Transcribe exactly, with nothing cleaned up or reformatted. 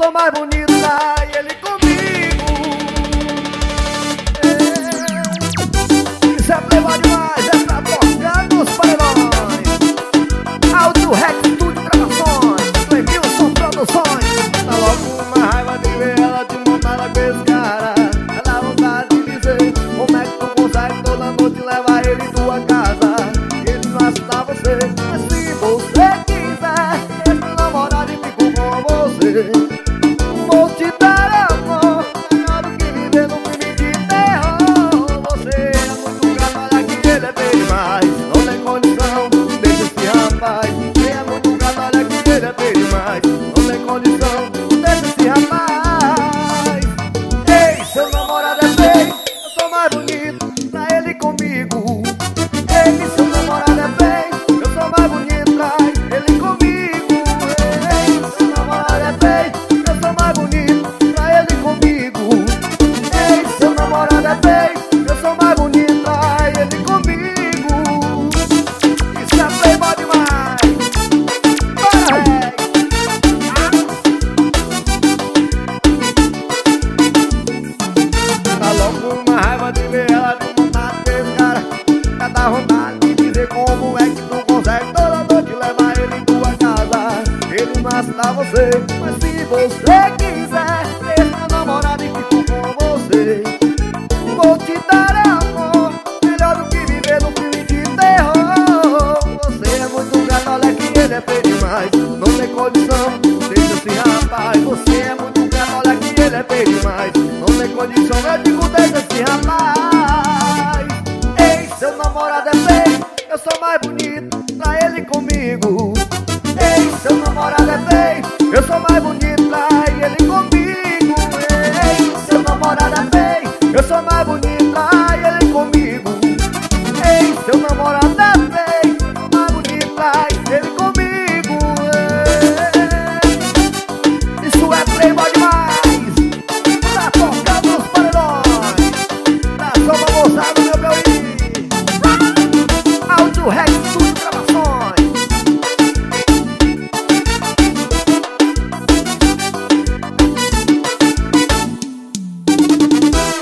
sou mais bonita e ele comigo. É. Isso é playboy demais, é pra tocar nos paredões. Audio Rex Studio Gravações, Clemilson Produções. Tá logo uma raiva de ver ela te montar com esse cara. Ela vontade de dizer como é que tu consegue toda noite levar ele em tua casa. Ele não ajuda você, mas se você quiser, esse namorado e fico com você. Vou te dar amor, melhor do que viver num filme de terror. Você é muito gato, olha que ele é bem demais. Não tem condição, deixa esse rapaz. Você é muito gato, olha que ele é bem demais. Não tem condição, deixa esse rapaz. Ei, seu namorado é feio, eu sou mais bonito, pra ele comigo. Ei, seu namorado é feio, eu sou mais bonito, pra ele comigo. Ei, seu namorado é feio, eu sou mais bonito, pra ele comigo. Ei, seu namorado é feio, eu sou mais bonito, pra ele comigo. Isso é playboy demais. Bora, rei. Tá logo uma raiva de ver ela te montar desse cara. Já dá vontade de dizer como é que tu consegue toda noite levar ele em tua casa. Ele não ajuda você, mas se você quiser, deixa meu namorado e fico com você. Vou te dar amor, melhor do que viver num filme de terror. Você é muito gato, olha que ele é feio demais. Não tem condição, deixa esse rapaz. Você é muito gato, olha que ele é feio demais. Não tem condição, eu digo deixa esse rapaz. Ei, seu namorado é feio, eu sou mais bonito, pra ele comigo. Ei, seu namorado é feio,